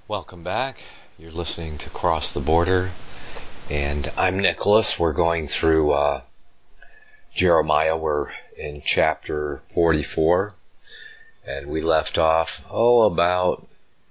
Welcome back. You're listening to Cross the Border, and I'm Nicholas. We're going through Jeremiah. We're in chapter 44, and we left off, about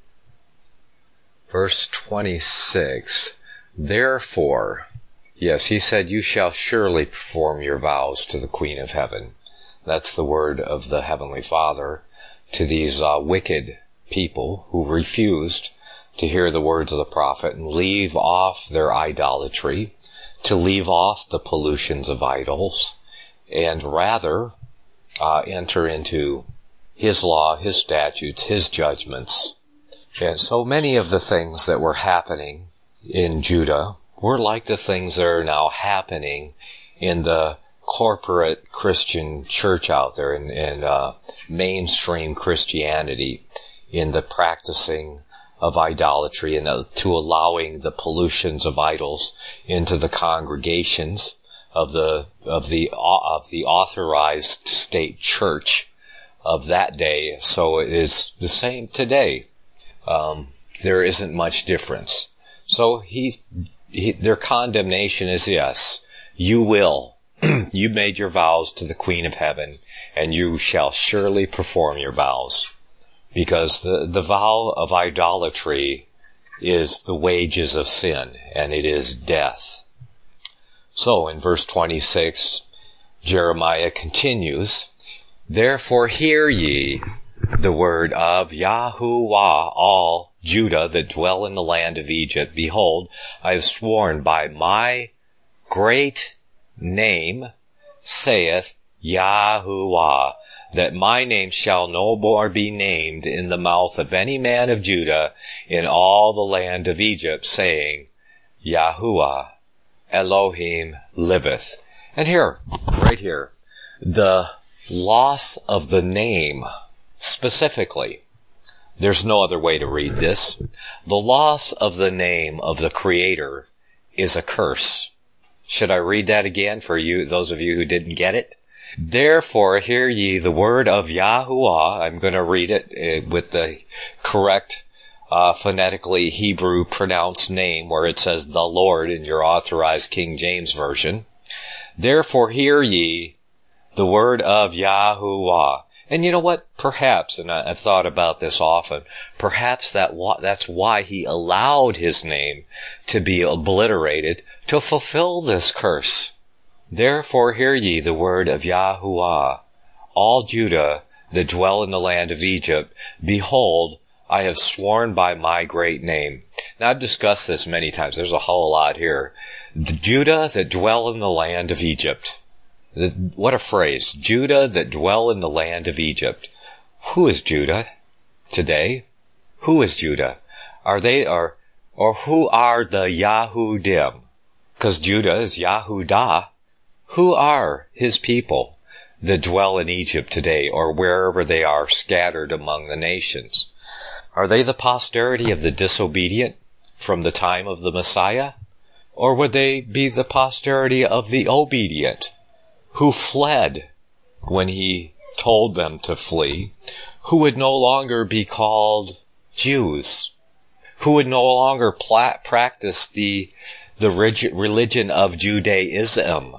verse 26. Therefore, yes, he said, you shall surely perform your vows to the Queen of Heaven. That's the word of the Heavenly Father to these wicked people who refused to hear the words of the prophet and leave off their idolatry, to leave off the pollutions of idols, and rather enter into his law, his statutes, his judgments. And so many of the things that were happening in Judah were like the things that are now happening in the corporate Christian church out there, in mainstream Christianity, in the practicing of idolatry and to allowing the pollutions of idols into the congregations of the authorized state church of that day. So it is the same today. There isn't much difference. So their condemnation is, yes, you will. You made your vows to the Queen of Heaven, and you shall surely perform your vows. Because the vow of idolatry is the wages of sin, and it is death. So in verse 26, Jeremiah continues, Therefore hear ye the word of Yahuwah, all Judah that dwell in the land of Egypt. Behold, I have sworn by my great name, saith Yahuwah, that my name shall no more be named in the mouth of any man of Judah in all the land of Egypt, saying, Yahuwah Elohim liveth. And here, right here, the loss of the name, specifically, there's no other way to read this. The loss of the name of the Creator is a curse. Should I read that again for you, those of you who didn't get it? Therefore, hear ye the word of Yahuwah. I'm going to read it with the correct phonetically Hebrew pronounced name, where it says the Lord in your authorized King James Version. Therefore, hear ye the word of Yahuwah. And you know what? Perhaps, and I've thought about this often, perhaps that's why he allowed his name to be obliterated, to fulfill this curse. Therefore hear ye the word of Yahuwah, all Judah that dwell in the land of Egypt. Behold, I have sworn by my great name. Now, I've discussed this many times. There's a whole lot here. The Judah that dwell in the land of Egypt. What a phrase. Judah that dwell in the land of Egypt. Who is Judah today? Who is Judah? Or who are the Yahudim? Because Judah is Yahudah. Who are his people that dwell in Egypt today, or wherever they are scattered among the nations? Are they the posterity of the disobedient from the time of the Messiah? Or would they be the posterity of the obedient, who fled when he told them to flee, who would no longer be called Jews, who would no longer practice the religion of Judaism?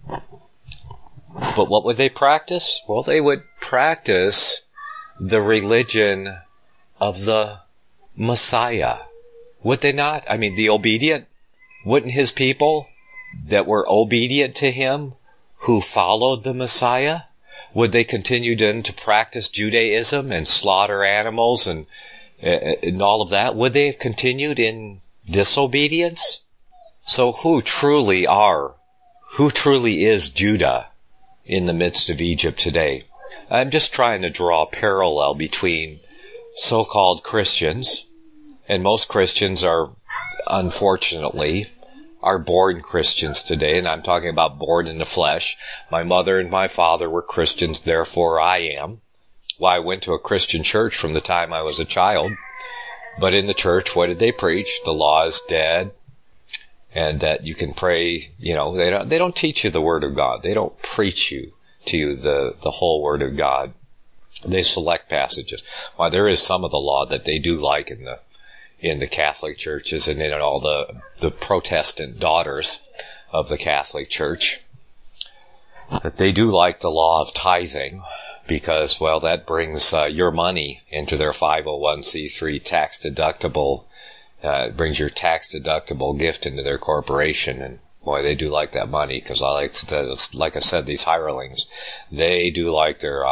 But what would they practice? Well, they would practice the religion of the Messiah. Would they not? I mean, the obedient? Wouldn't his people that were obedient to him, who followed the Messiah, would they continue then to practice Judaism and slaughter animals and all of that? Would they have continued in disobedience? So who truly is Judah in the midst of Egypt today? I'm just trying to draw a parallel between so-called Christians, and most Christians are, unfortunately, are born Christians today, and I'm talking about born in the flesh. My mother and my father were Christians, therefore I am. Well, I went to a Christian church from the time I was a child, but in the church, what did they preach? The law is dead, and that you can pray, they don't teach you the Word of God. They don't preach to you the whole Word of God. They select passages. Well, there is some of the law that they do like in the Catholic churches and in all the Protestant daughters of the Catholic Church, that they do like the law of tithing because, well, that brings your money into their 501c3 tax-deductible, brings your tax-deductible gift into their corporation. And boy, they do like that money because like I said, these hirelings, they do like their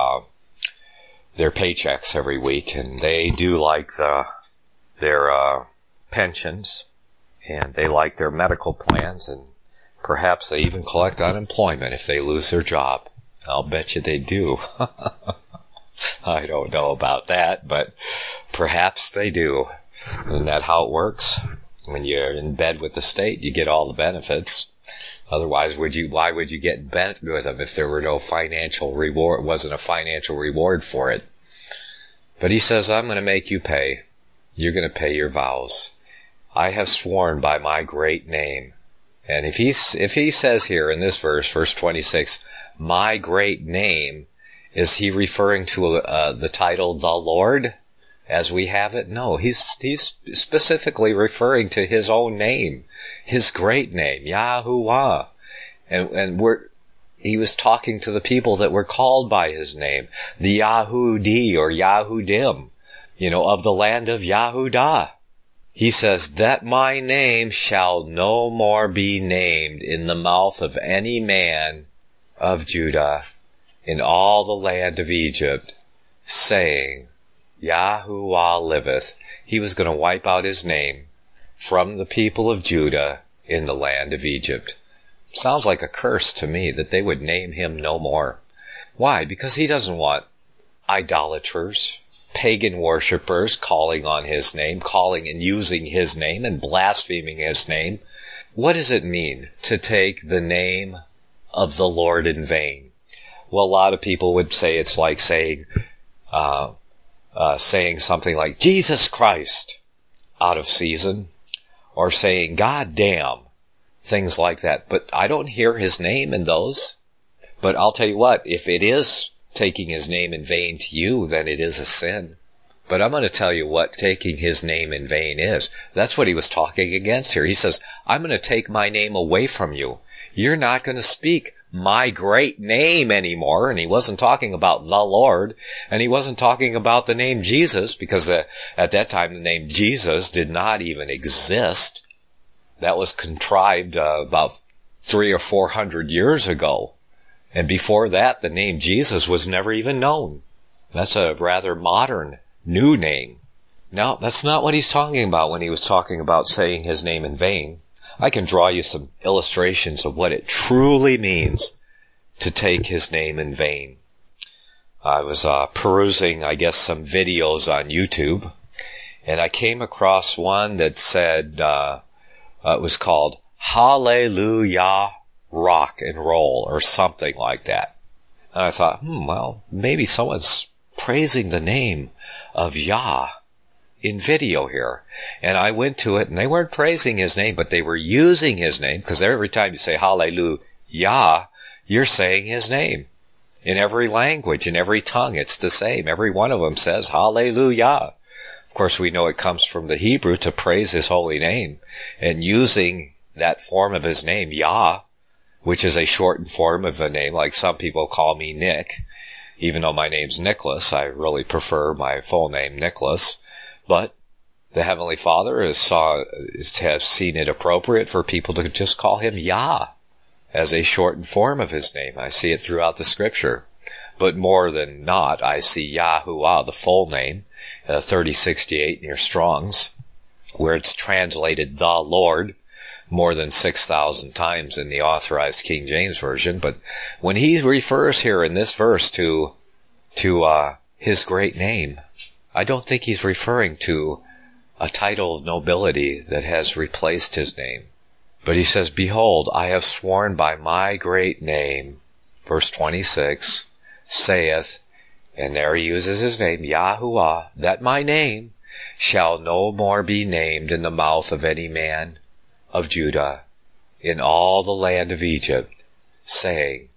paychecks every week, and they do like their pensions, and they like their medical plans, and perhaps they even collect unemployment if they lose their job. I'll bet you they do. I don't know about that, but perhaps they do. Isn't that how it works? When you're in bed with the state, you get all the benefits. Otherwise, why would you get in bed with them if there were no financial reward, wasn't a financial reward for it? But he says, I'm going to make you pay. You're going to pay your vows. I have sworn by my great name. And if he says here in this verse 26, my great name, is he referring to the title, the Lord, as we have it? No, he's specifically referring to his own name, his great name, Yahuwah. And he was talking to the people that were called by his name, the Yahudi or Yahudim, of the land of Yahudah. He says, that my name shall no more be named in the mouth of any man of Judah in all the land of Egypt, saying, Yahuwah liveth. He was going to wipe out his name from the people of Judah in the land of Egypt. Sounds like a curse to me that they would name him no more. Why? Because he doesn't want idolaters, pagan worshippers calling on his name, calling and using his name and blaspheming his name. What does it mean to take the name of the Lord in vain? Well, a lot of people would say it's like saying something like Jesus Christ out of season, or saying God damn, things like that. But I don't hear his name in those. But I'll tell you what, if it is taking his name in vain to you, then it is a sin. But I'm going to tell you what taking his name in vain is. That's what he was talking against here. He says, I'm going to take my name away from you. You're not going to speak my great name anymore. And he wasn't talking about the Lord, and he wasn't talking about the name Jesus, because at that time the name Jesus did not even exist. That was contrived about 300 or 400 years ago. And before that, the name Jesus was never even known. That's a rather modern, new name. Now, that's not what he's talking about when he was talking about saying his name in vain. I can draw you some illustrations of what it truly means to take his name in vain. I was perusing, I guess, some videos on YouTube, and I came across one that said, it was called Hallelujah Rock and Roll, or something like that. And I thought, well, maybe someone's praising the name of Yah in video here. And I went to it, and they weren't praising his name, but they were using his name, because every time you say Hallelujah, you're saying his name. In every language, in every tongue, it's the same. Every one of them says Hallelujah. Of course, we know it comes from the Hebrew to praise his holy name. And using that form of his name, Yah, which is a shortened form of a name, like some people call me Nick. Even though my name's Nicholas, I really prefer my full name, Nicholas. But the Heavenly Father has seen it appropriate for people to just call him Yah as a shortened form of his name. I see it throughout the Scripture. But more than not, I see Yahuwah, the full name, 3068 in your Strongs, where it's translated the Lord more than 6,000 times in the Authorized King James Version. But when he refers here in this verse to his great name, I don't think he's referring to a title of nobility that has replaced his name. But he says, behold, I have sworn by my great name, verse 26, saith, and there he uses his name, Yahuwah, that my name shall no more be named in the mouth of any man of Judah in all the land of Egypt, saying,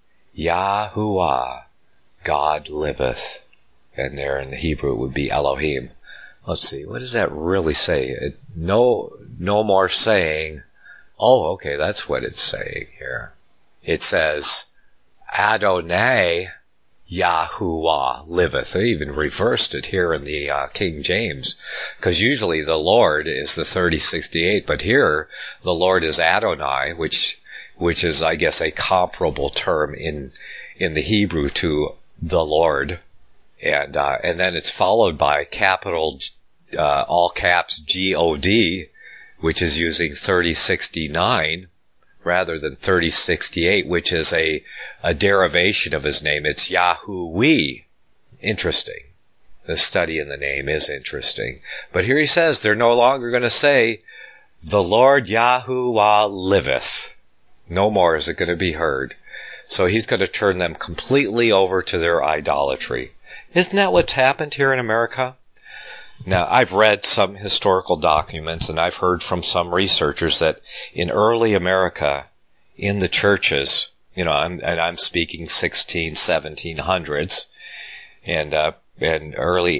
Yahuwah, God liveth. And there in the Hebrew it would be Elohim. let's see, what does that really say? No more saying, oh, okay, that's what it's saying here. It says, Adonai Yahuwah liveth. They even reversed it here in the King James, because usually the Lord is the 3068, but here the Lord is Adonai, which is, I guess, a comparable term in the Hebrew to the Lord, and then it's followed by capital all caps God, which is using 3069 rather than 3068, which is a derivation of his name. It's Yahuwah. Interesting. The study in the name is interesting. But here he says they're no longer going to say, the Lord Yahuwah liveth. No more is it going to be heard. So he's going to turn them completely over to their idolatry. Isn't that what's happened here in America? Now, I've read some historical documents, and I've heard from some researchers that in early America, in the churches, I'm speaking 1700s, and early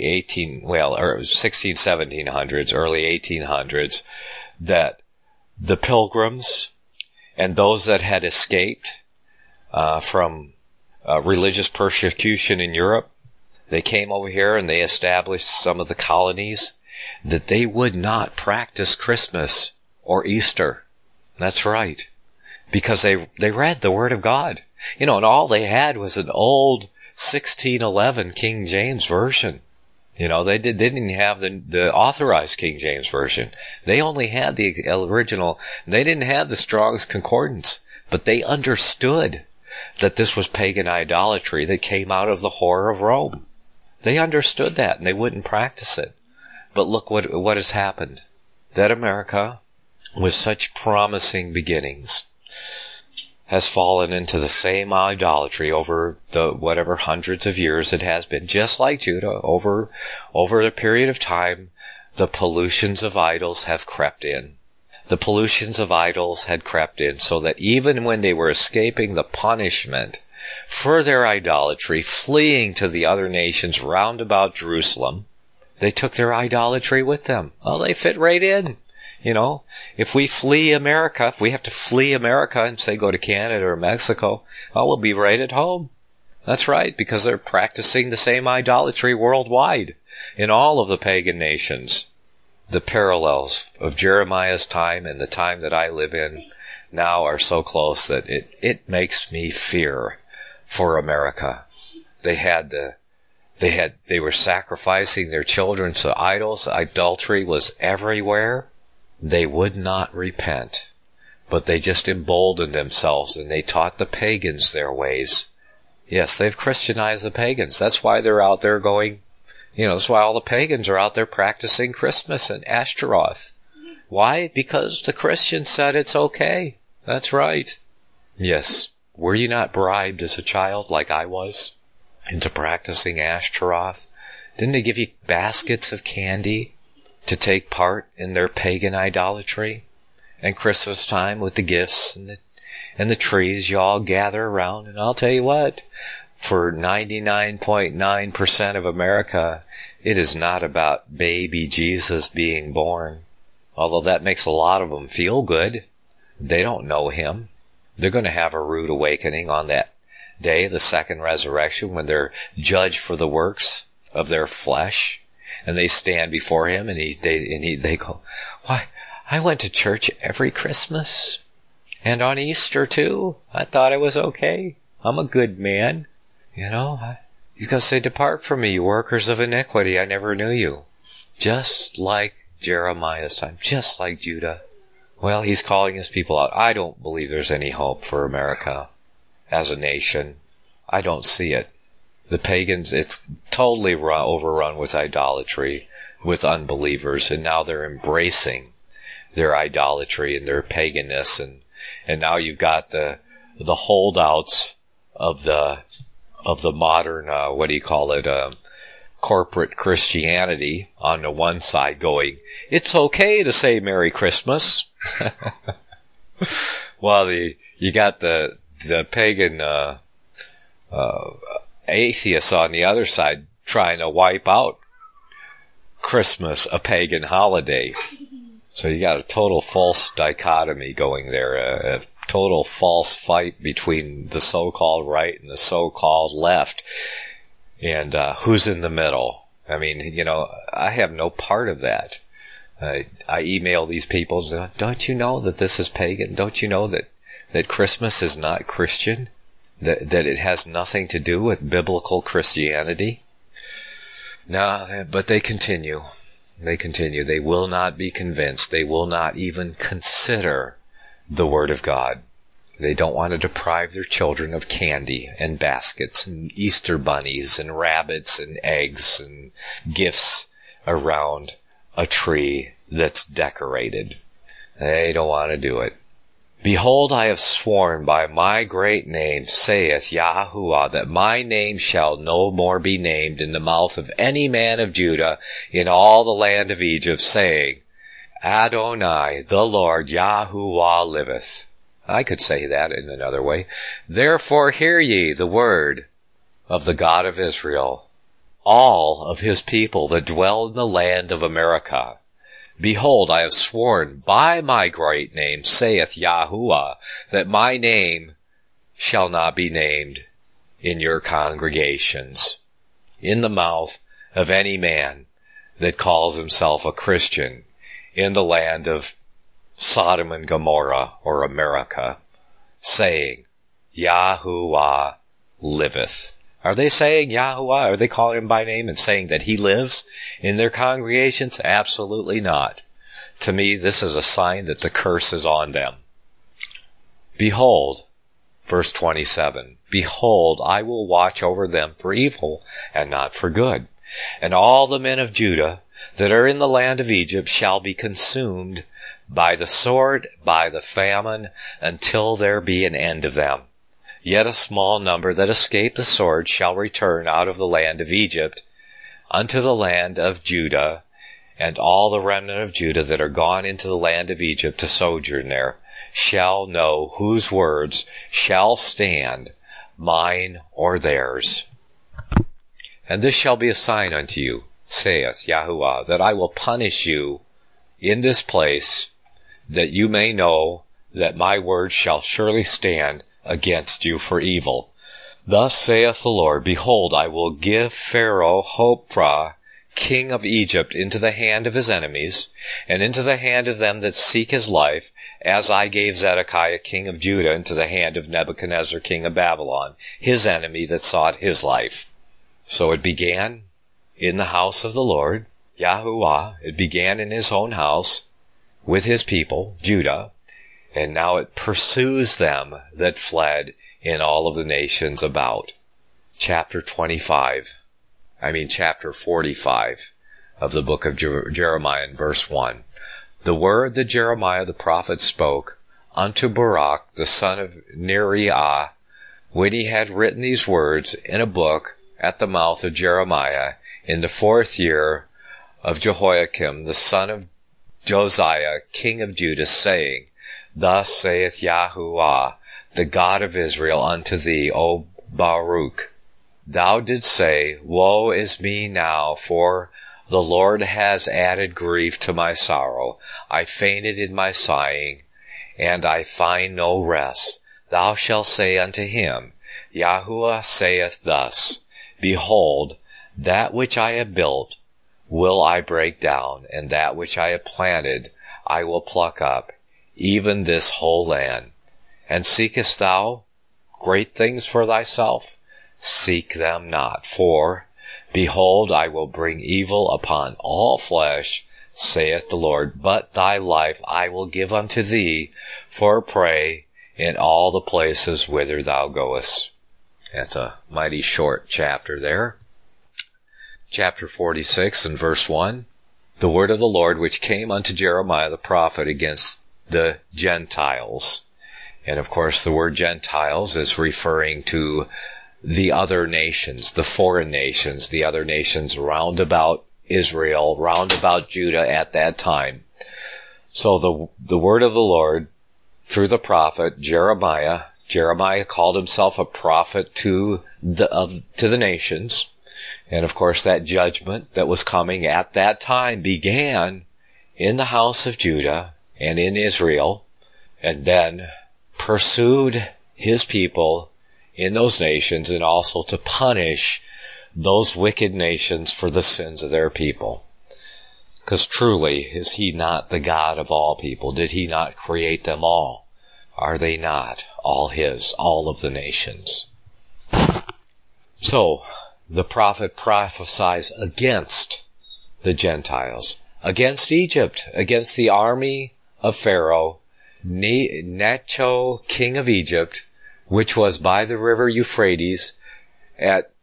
1700s, early 1800s, that the Pilgrims and those that had escaped from religious persecution in Europe, they came over here and they established some of the colonies, that they would not practice Christmas or Easter. That's right. Because they read the Word of God. And all they had was an old 1611 King James Version. They didn't have the authorized King James Version. They only had the original. They didn't have the Strong's Concordance. But they understood that this was pagan idolatry that came out of the whore of Rome. They understood that, and they wouldn't practice it. But look what has happened. That America, with such promising beginnings, has fallen into the same idolatry over the whatever hundreds of years it has been, just like Judah. Over a period of time, the pollutions of idols have crept in. The pollutions of idols had crept in, so that even when they were escaping the punishment for their idolatry, fleeing to the other nations round about Jerusalem, they took their idolatry with them. Oh, they fit right in. If we flee America, if we have to flee America and say go to Canada or Mexico, we'll be right at home. That's right, because they're practicing the same idolatry worldwide in all of the pagan nations. The parallels of Jeremiah's time and the time that I live in now are so close that it makes me fear for America. They were sacrificing their children to idols. Adultery was everywhere. They would not repent, but they just emboldened themselves and they taught the pagans their ways. Yes, they've Christianized the pagans. That's why they're out there going, that's why all the pagans are out there practicing Christmas and Ashtaroth. Why? Because the Christians said it's okay. That's right. Yes. Were you not bribed as a child, like I was, into practicing Ashtaroth? Didn't they give you baskets of candy to take part in their pagan idolatry? And Christmas time with the gifts and the trees, you all gather around. And I'll tell you what, for 99.9% of America, it is not about baby Jesus being born. Although that makes a lot of them feel good. They don't know him. They're going to have a rude awakening on that day, the second resurrection, when they're judged for the works of their flesh, and they stand before him, and they go, "Why, I went to church every Christmas, and on Easter too. I thought it was okay. I'm a good man." He's going to say, "Depart from me, you workers of iniquity. I never knew you." Just like Jeremiah's time, just like Judah. Well, he's calling his people out. I don't believe there's any hope for America as a nation. I don't see it. The pagans, it's totally overrun with idolatry, with unbelievers, and now they're embracing their idolatry and their paganness, and now you've got the holdouts of the modern, corporate Christianity on the one side going, "It's okay to say Merry Christmas." Well, you got the pagan atheists on the other side trying to wipe out Christmas a pagan holiday. So you got a total false dichotomy going there, a total false fight between the so-called right and the so-called left. And who's in the middle? I mean, I have no part of that. I email these people, don't you know that this is pagan? Don't you know that Christmas is not Christian? That it has nothing to do with biblical Christianity? No, but they continue. They continue. They will not be convinced. They will not even consider the Word of God. They don't want to deprive their children of candy and baskets and Easter bunnies and rabbits and eggs and gifts around a tree that's decorated. They don't want to do it. Behold, I have sworn by my great name, saith Yahuwah, that my name shall no more be named in the mouth of any man of Judah in all the land of Egypt, saying, Adonai, the Lord Yahuwah liveth. I could say that in another way. Therefore hear ye the word of the God of Israel, all of his people that dwell in the land of America. Behold, I have sworn by my great name, saith Yahuwah, that my name shall not be named in your congregations, in the mouth of any man that calls himself a Christian in the land of Sodom and Gomorrah or America, saying, Yahuwah liveth. Are they saying Yahuwah? Are they calling him by name and saying that he lives in their congregations? Absolutely not. To me, this is a sign that the curse is on them. Behold, verse 27, Behold, I will watch over them for evil and not for good. And all the men of Judah that are in the land of Egypt shall be consumed by the sword, by the famine, until there be an end of them. Yet a small number that escape the sword shall return out of the land of Egypt unto the land of Judah, and all the remnant of Judah that are gone into the land of Egypt to sojourn there shall know whose words shall stand, mine or theirs. And this shall be a sign unto you, saith Yahuwah, that I will punish you in this place, that you may know that my words shall surely stand against you for evil. Thus saith the Lord, Behold, I will give Pharaoh Hophra, king of Egypt, into the hand of his enemies, and into the hand of them that seek his life, as I gave Zedekiah, king of Judah, into the hand of Nebuchadnezzar, king of Babylon, his enemy that sought his life. So it began in the house of the Lord, Yahuwah. It began in his own house with his people, Judah, and now it pursues them that fled in all of the nations about. Chapter 45 of the book of Jeremiah in verse 1. The word that Jeremiah the prophet spoke unto Baruch the son of Neriah, when he had written these words in a book at the mouth of Jeremiah in the 4th year of Jehoiakim the son of Josiah king of Judah, saying, Thus saith Yahuwah, the God of Israel, unto thee, O Baruch, thou didst say, Woe is me now, for the Lord has added grief to my sorrow. I fainted in my sighing, and I find no rest. Thou shalt say unto him, Yahuwah saith thus, Behold, that which I have built will I break down, and that which I have planted I will pluck up, even this whole land. And seekest thou great things for thyself? Seek them not, for, behold, I will bring evil upon all flesh, saith the Lord, but thy life I will give unto thee for a prey in all the places whither thou goest. That's a mighty short chapter there. Chapter 46 and verse 1. The word of the Lord which came unto Jeremiah the prophet against the Gentiles. And of course the word Gentiles is referring to the other nations, the foreign nations, the other nations round about Israel, round about Judah at that time. So the word of the Lord through the prophet Jeremiah called himself a prophet to the nations. And of course, that judgment that was coming at that time began in the house of Judah and in Israel, and then pursued his people in those nations, and also to punish those wicked nations for the sins of their people. Because truly, is he not the God of all people? Did he not create them all? Are they not all his, all of the nations? So, the prophet prophesies against the Gentiles, against Egypt, against the army of Pharaoh, Necho, king of Egypt, which was by the river Euphrates at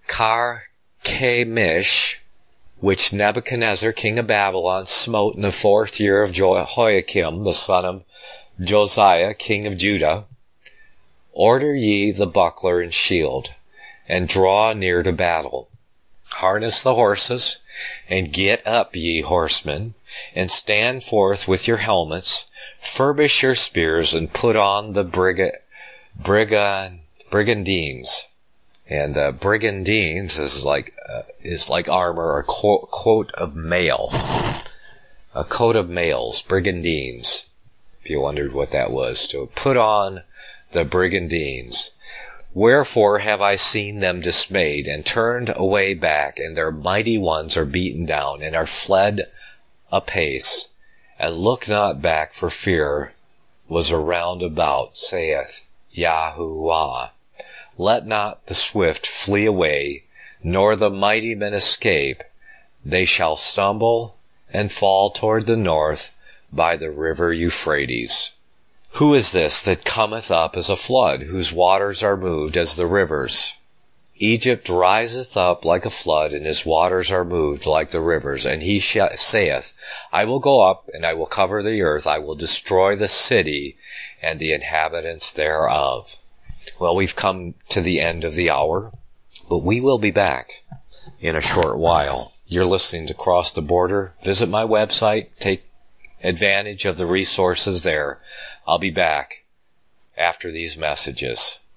Carchemish, which Nebuchadnezzar, king of Babylon, smote in the 4th year of Jehoiakim, the son of Josiah, king of Judah. Order ye the buckler and shield, and draw near to battle. Harness the horses, and get up, ye horsemen, and stand forth with your helmets, furbish your spears, and put on the brigandines. And brigandines is like armor, or coat of mail. A coat of mails, brigandines. If you wondered what that was, to put on the brigandines. Wherefore have I seen them dismayed, and turned away back, and their mighty ones are beaten down, and are fled apace, and look not back, for fear was around about, saith Yahuwah. Let not the swift flee away, nor the mighty men escape. They shall stumble and fall toward the north by the river Euphrates. Who is this that cometh up as a flood, whose waters are moved as the rivers? Egypt riseth up like a flood, and his waters are moved like the rivers. And he saith, I will go up, and I will cover the earth. I will destroy the city and the inhabitants thereof. Well, we've come to the end of the hour, but we will be back in a short while. You're listening to Cross the Border. Visit my website. Take advantage of the resources there. I'll be back after these messages.